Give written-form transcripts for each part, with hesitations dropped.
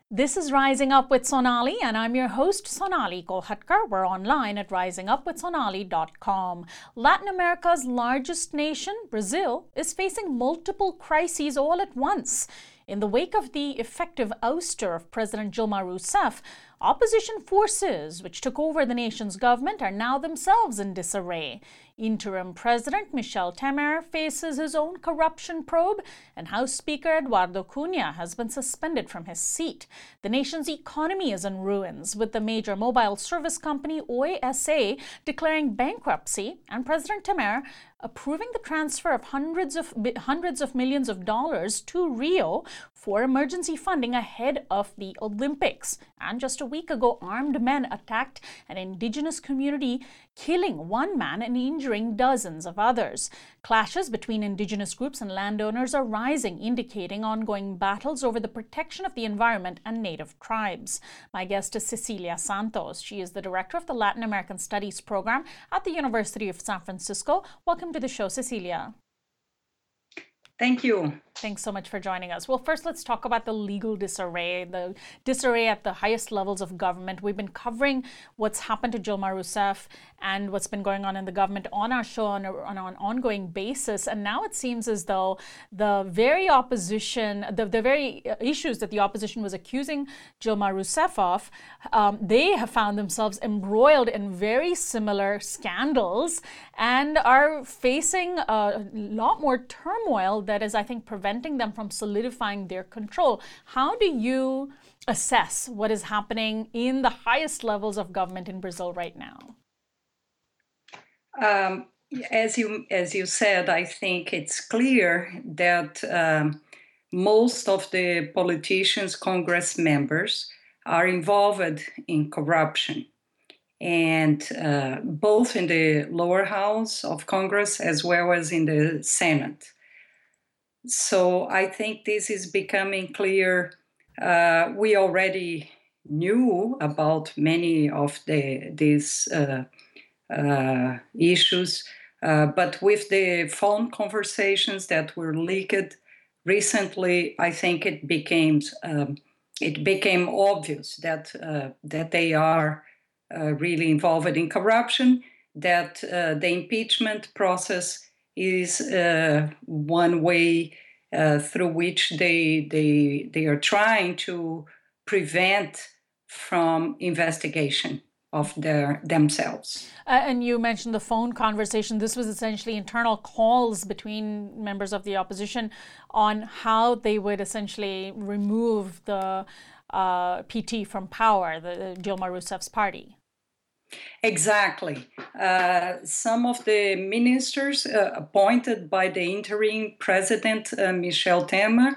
This is Rising Up with Sonali, and I'm your host, Sonali Kolhatkar. We're online at risingupwithsonali.com. Latin America's largest nation, Brazil, is facing multiple crises all at once. In the wake of the effective ouster of President Dilma Rousseff, opposition forces, which took over the nation's government, are now themselves in disarray. Interim President Michel Temer faces his own corruption probe, and House Speaker Eduardo Cunha has been suspended from his seat. The nation's economy is in ruins, with the major mobile service company Oi SA declaring bankruptcy, and President Temer approving the transfer of hundreds of millions of dollars to Rio for emergency funding ahead of the Olympics. And just a week ago, armed men attacked an indigenous community, killing one man and injuring dozens of others. Clashes between indigenous groups and landowners are rising, indicating ongoing battles over the protection of the environment and native tribes. My guest is Cecilia Santos. She is the director of the Latin American Studies program at the University of San Francisco. Welcome to the show, Cecilia. Thank you. Thanks so much for joining us. Well, first, let's talk about the legal disarray at the highest levels of government. We've been covering what's happened to Dilma Rousseff and what's been going on in the government on our show on an ongoing basis. And now it seems as though the very opposition, the very issues that the opposition was accusing Dilma Rousseff of, they have found themselves embroiled in very similar scandals and are facing a lot more turmoil that is, I think, preventing them from solidifying their control. How do you assess what is happening in the highest levels of government in Brazil right now? As you said, I think it's clear that most of the politicians, Congress members, are involved in corruption, and both in the lower house of Congress as well as in the Senate. So I think this is becoming clear. We already knew about many of these issues, but with the phone conversations that were leaked recently, I think it became obvious that they are really involved in corruption, that the impeachment process is one way through which they are trying to prevent from investigation of themselves. And you mentioned the phone conversation. This was essentially internal calls between members of the opposition on how they would essentially remove the PT from power, the Dilma Rousseff's party. Exactly. Some of the ministers appointed by the interim president, Michel Temer,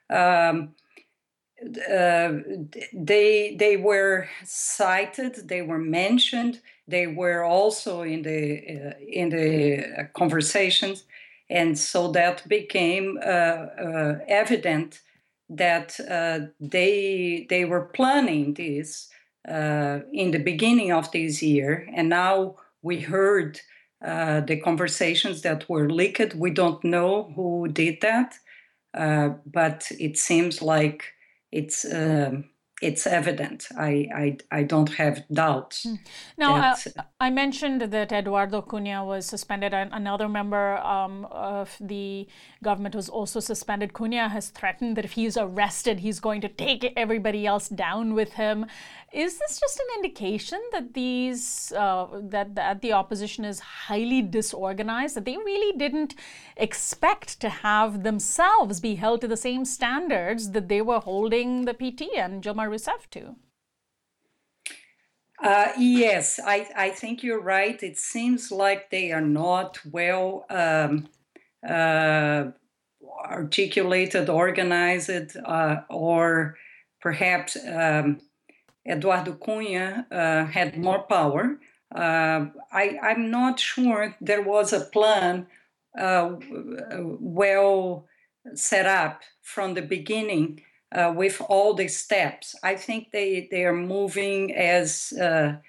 they were cited, they were mentioned, they were also in the conversations, and so that became evident that they were planning this in the beginning of this year, and now we heard the conversations that were leaked. We don't know who did that, but it seems like it's evident. I don't have doubts. Now, I mentioned that Eduardo Cunha was suspended, and another member of the government was also suspended. Cunha has threatened that if he's arrested, he's going to take everybody else down with him. Is this just an indication that that the opposition is highly disorganized, that they really didn't expect to have themselves be held to the same standards that they were holding the PT and Dilma Rousseff to? Yes, I think you're right. It seems like they are not well articulated, organized, or perhaps Eduardo Cunha had more power. I'm not sure there was a plan well set up from the beginning with all the steps. I think they are moving as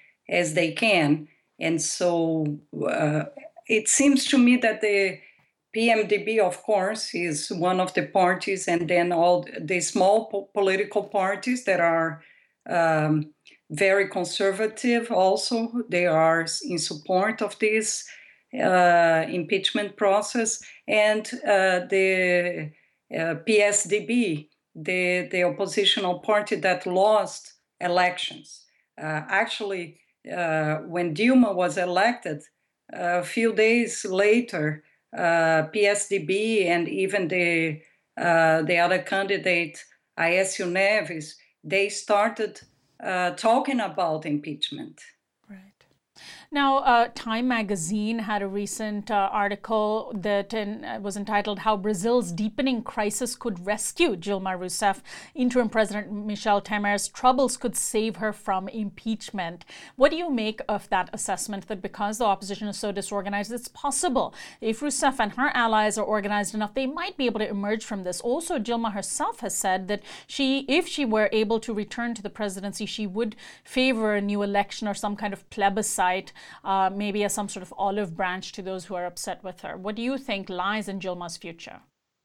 they can, and so it seems to me that the PMDB, of course, is one of the parties, and then all the small political parties that are very conservative also, they are in support of this impeachment process, and the PSDB, the oppositional party that lost elections. Actually, when Dilma was elected, a few days later, PSDB and even the other candidate, Aécio Neves, they started talking about impeachment. Right. Now, Time magazine had a recent article that was entitled How Brazil's Deepening Crisis Could Rescue Dilma Rousseff. Interim President Michel Temer's troubles could save her from impeachment. What do you make of that assessment that because the opposition is so disorganized, it's possible if Rousseff and her allies are organized enough, they might be able to emerge from this? Also, Dilma herself has said that if she were able to return to the presidency, she would favor a new election or some kind of plebiscite, maybe as some sort of olive branch to those who are upset with her. What do you think lies in Dilma's future?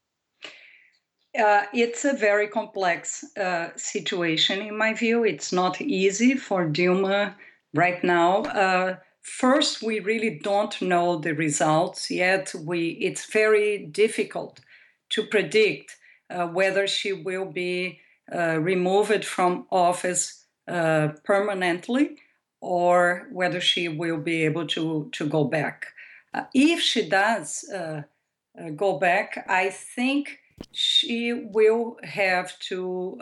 It's a very complex situation, in my view. It's not easy for Dilma right now. First, we really don't know the results yet. It's very difficult to predict whether she will be removed from office permanently, or whether she will be able to go back. If she does go back, I think she will have to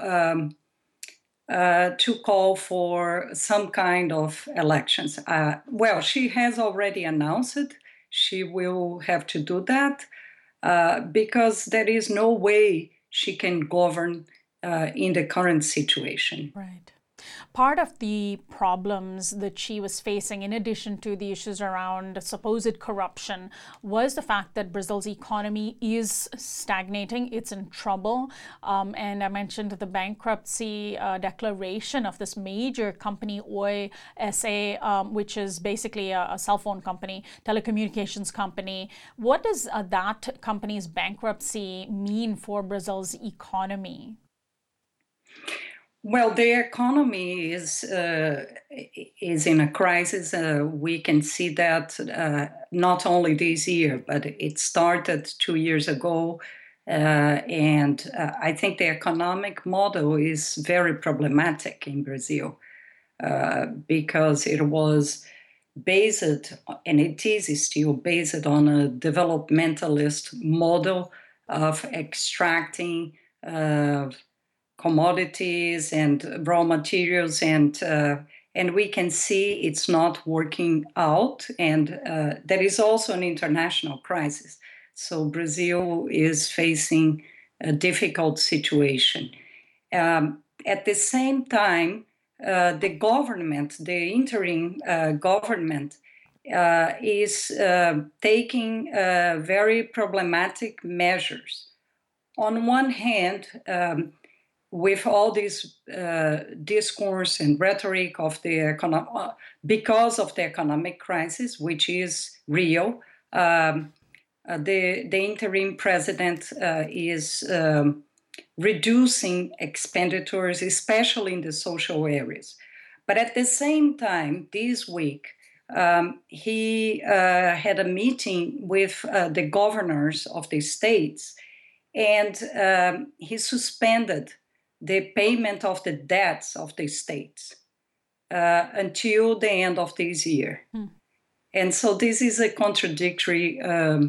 call for some kind of elections. Well, she has already announced it. She will have to do that because there is no way she can govern in the current situation. Right. Part of the problems that she was facing, in addition to the issues around supposed corruption, was the fact that Brazil's economy is stagnating. It's in trouble. And I mentioned the bankruptcy declaration of this major company, Oi SA, which is basically a cell phone company, telecommunications company. What does that company's bankruptcy mean for Brazil's economy? Well, the economy is in a crisis. We can see that not only this year, but it started 2 years ago. And I think the economic model is very problematic in Brazil because it was based, and it is still based on a developmentalist model of extracting commodities and raw materials, and we can see it's not working out, and there is also an international crisis. So Brazil is facing a difficult situation. At the same time, the government, the interim government, is taking very problematic measures. On one hand, with all this discourse and rhetoric of the because of the economic crisis, which is real, the interim president is reducing expenditures, especially in the social areas. But at the same time, this week, he had a meeting with the governors of the states, and he suspended the payment of the debts of the states until the end of this year. And so this is a contradictory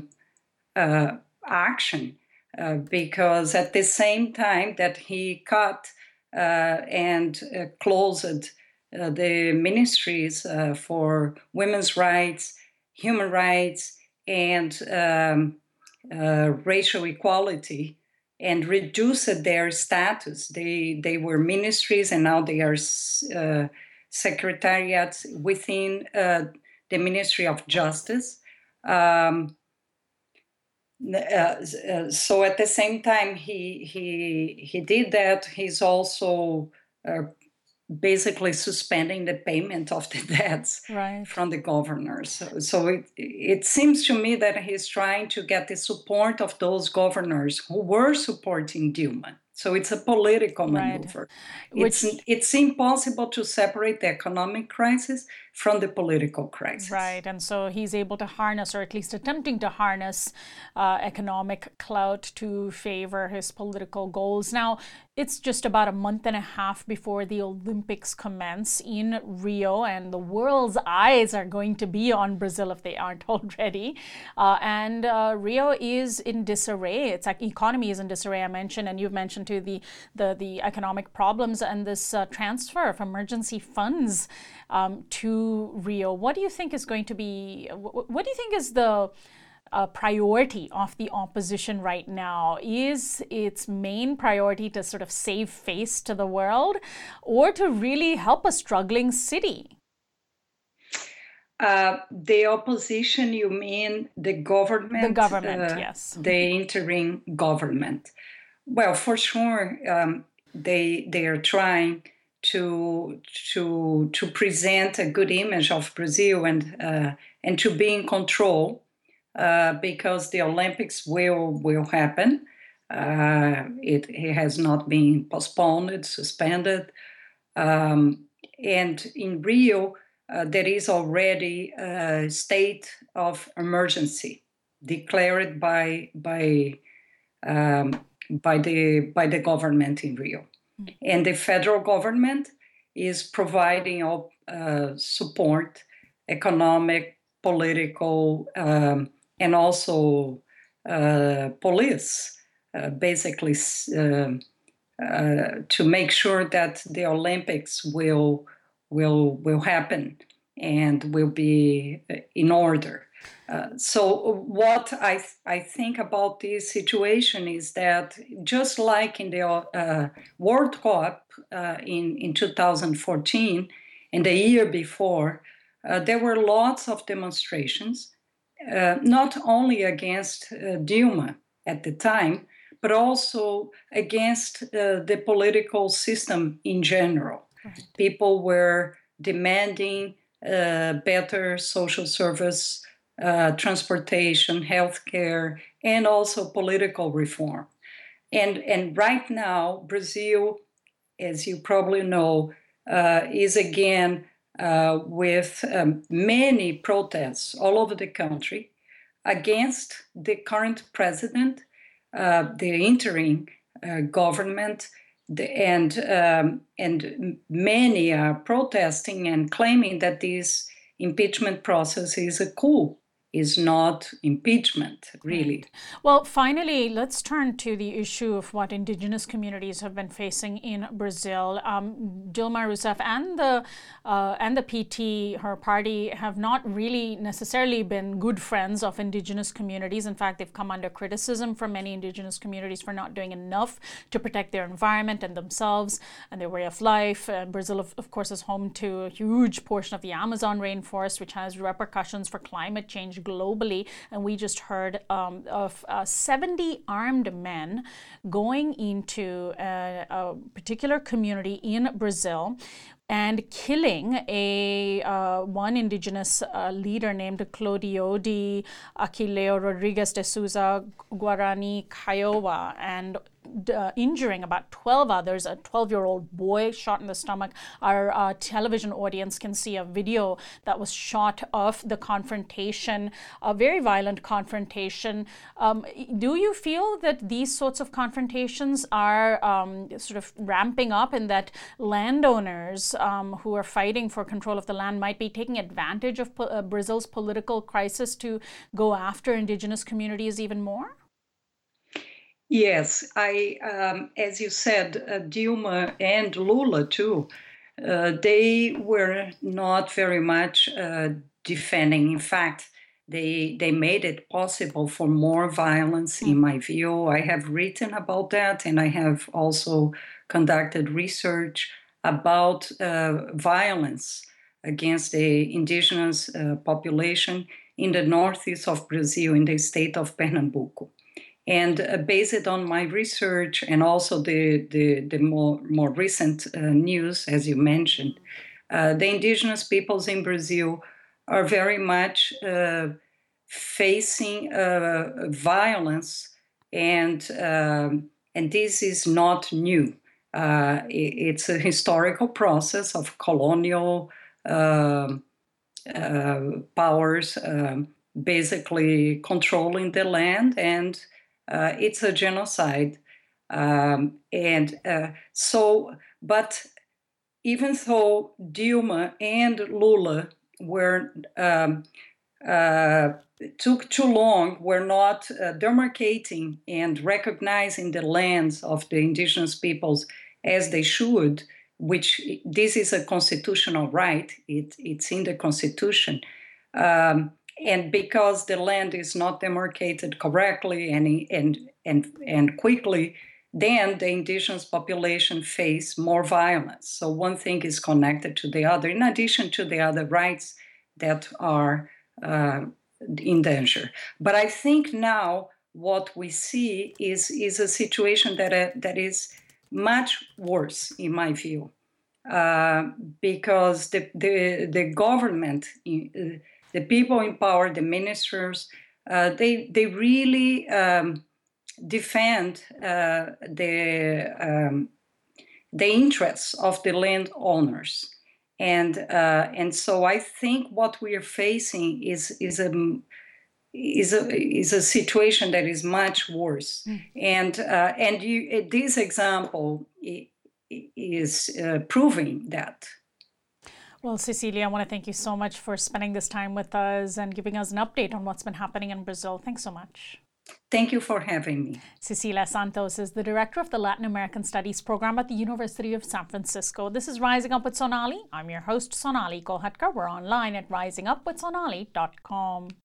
action because at the same time that he cut and closed the ministries for women's rights, human rights, and racial equality, and reduced their status. They were ministries, and now they are secretariats within the Ministry of Justice. So at the same time he did that, he's also basically suspending the payment of the debts Right. from the governors. So it seems to me that he's trying to get the support of those governors who were supporting Dilma. So it's a political Right. maneuver. Which It's impossible to separate the economic crisis from the political crisis. Right, and so he's able to harness, or at least attempting to harness, economic clout to favor his political goals. Now, it's just about a month and a half before the Olympics commence in Rio, and the world's eyes are going to be on Brazil if they aren't already. And Rio is in disarray. Its economy is in disarray. I mentioned, and you've mentioned too, the economic problems and this transfer of emergency funds to Rio. What do you think is going to be? What do you think is the priority of the opposition right now? Is its main priority to sort of save face to the world, or to really help a struggling city? The opposition, you mean the government? The government, yes. The interim government. Well, for sure, they are trying to present a good image of Brazil and to be in control, because the Olympics will happen. It has not been postponed, suspended, and in Rio there is already a state of emergency declared by the government in Rio. And the federal government is providing all support, economic, political, and also police, basically to make sure that the Olympics will happen and will be in order. So what I think about this situation is that just like in the World Cup in 2014 and the year before, there were lots of demonstrations, not only against Dilma at the time, but also against the political system in general. Right. People were demanding better social service, transportation, healthcare, and also political reform. And right now, Brazil, as you probably know, is again with many protests all over the country against the current president, the interim government, and many are protesting and claiming that this impeachment process is a coup, is not impeachment, really. Right. Well, finally, let's turn to the issue of what indigenous communities have been facing in Brazil. Dilma Rousseff and the PT, her party, have not really necessarily been good friends of indigenous communities. In fact, they've come under criticism from many indigenous communities for not doing enough to protect their environment and themselves and their way of life. Brazil, of course, is home to a huge portion of the Amazon rainforest, which has repercussions for climate change globally. And we just heard of 70 armed men going into a particular community in Brazil and killing one indigenous leader named Clodiode Aquileo Rodrigues de Souza Guarani Kiowa, and injuring about 12 others. A 12-year-old boy shot in the stomach. Our television audience can see a video that was shot of the confrontation, a very violent confrontation. Do you feel that these sorts of confrontations are sort of ramping up, and that landowners who are fighting for control of the land might be taking advantage of Brazil's political crisis to go after indigenous communities even more? Yes, as you said, Dilma and Lula too, they were not very much defending. In fact, they made it possible for more violence, in my view. I have written about that, and I have also conducted research about violence against the indigenous population in the northeast of Brazil, in the state of Pernambuco. And based on my research and also the more recent news, as you mentioned, the indigenous peoples in Brazil are very much facing violence, and this is not new. It's a historical process of colonial powers basically controlling the land, and it's a genocide. But even though Dilma and Lula were took too long, were not demarcating and recognizing the lands of the indigenous peoples as they should, which this is a constitutional right, it's in the Constitution. And because the land is not demarcated correctly and quickly, then the indigenous population face more violence. So one thing is connected to the other, in addition to the other rights that are in danger. But I think now what we see is a situation that is much worse, in my view, because the government, the people in power, the ministers, they really defend the interests of the landowners, and so I think what we are facing is a situation that is much worse. And this example is proving that. Well, Cecilia, I want to thank you so much for spending this time with us and giving us an update on what's been happening in Brazil. Thanks so much. Thank you for having me. Cecilia Santos is the director of the Latin American Studies program at the University of San Francisco. This is Rising Up with Sonali. I'm your host, Sonali Kolhatkar. We're online at risingupwithsonali.com.